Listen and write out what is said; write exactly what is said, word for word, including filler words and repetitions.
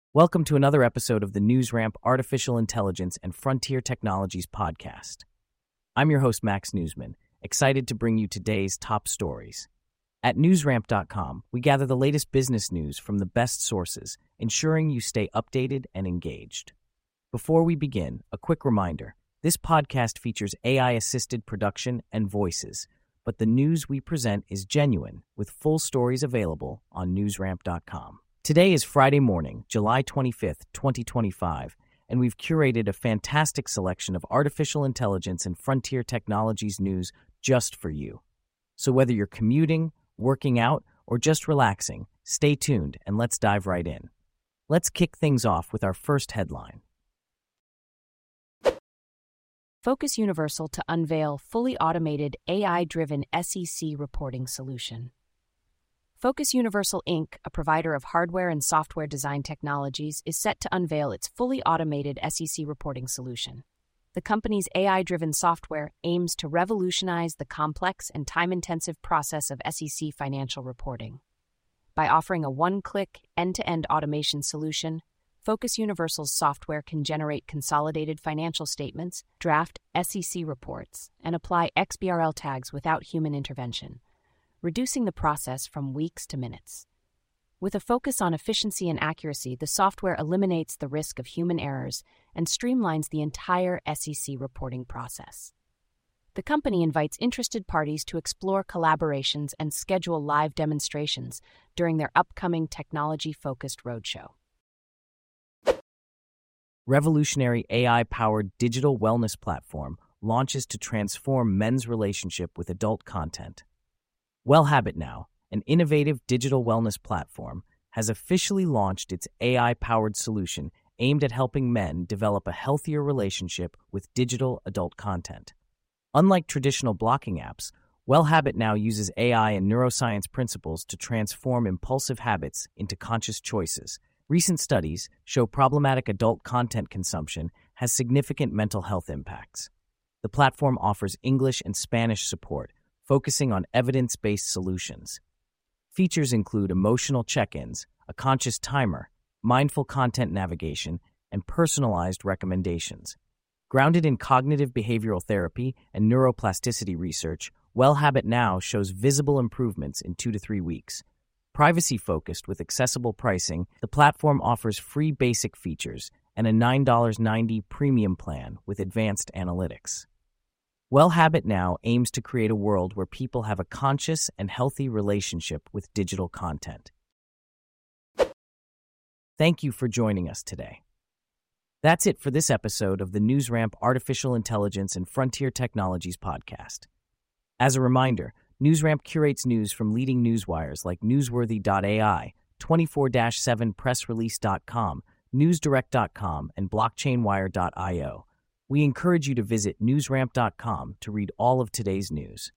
Welcome to another episode of the NewsRamp Artificial Intelligence and Frontier Technologies podcast. I'm your host, Max Newsman, excited to bring you today's top stories. At newsramp dot com, we gather the latest business news from the best sources, ensuring you stay updated and engaged. Before we begin, a quick reminder. This podcast features A I-assisted production and voices, but the news we present is genuine, with full stories available on newsramp dot com. Today is Friday morning, July twenty-fifth, twenty twenty-five, and we've curated a fantastic selection of artificial intelligence and frontier technologies news just for you. So whether you're commuting, working out, or just relaxing, stay tuned and let's dive right in. Let's kick things off with our first headline. Focus Universal to unveil fully automated A I-driven S E C reporting solution. Focus Universal Incorporated, a provider of hardware and software design technologies, is set to unveil its fully automated S E C reporting solution. The company's A I-driven software aims to revolutionize the complex and time-intensive process of S E C financial reporting. By offering a one-click, end-to-end automation solution, Focus Universal's software can generate consolidated financial statements, draft S E C reports, and apply X B R L tags without human intervention, reducing the process from weeks to minutes. With a focus on efficiency and accuracy, the software eliminates the risk of human errors and streamlines the entire S E C reporting process. The company invites interested parties to explore collaborations and schedule live demonstrations during their upcoming technology-focused roadshow. Revolutionary A I-powered digital wellness platform launches to transform men's relationship with adult content. WellHabit Now, an innovative digital wellness platform, has officially launched its A I-powered solution aimed at helping men develop a healthier relationship with digital adult content. Unlike traditional blocking apps, WellHabit Now uses A I and neuroscience principles to transform impulsive habits into conscious choices. Recent studies show problematic adult content consumption has significant mental health impacts. The platform offers English and Spanish support, focusing on evidence-based solutions. Features include emotional check-ins, a conscious timer, mindful content navigation, and personalized recommendations. Grounded in cognitive behavioral therapy and neuroplasticity research, WellHabit Now shows visible improvements in two to three weeks. Privacy-focused with accessible pricing, the platform offers free basic features and a nine dollars and ninety cents premium plan with advanced analytics. WellHabit Now aims to create a world where people have a conscious and healthy relationship with digital content. Thank you for joining us today. That's it for this episode of the NewsRamp Artificial Intelligence and Frontier Technologies podcast. As a reminder, NewsRamp curates news from leading newswires like newsworthy dot A I, twenty-four seven press release dot com, newsdirect dot com, and blockchain wire dot I O. We encourage you to visit newsramp dot com to read all of today's news.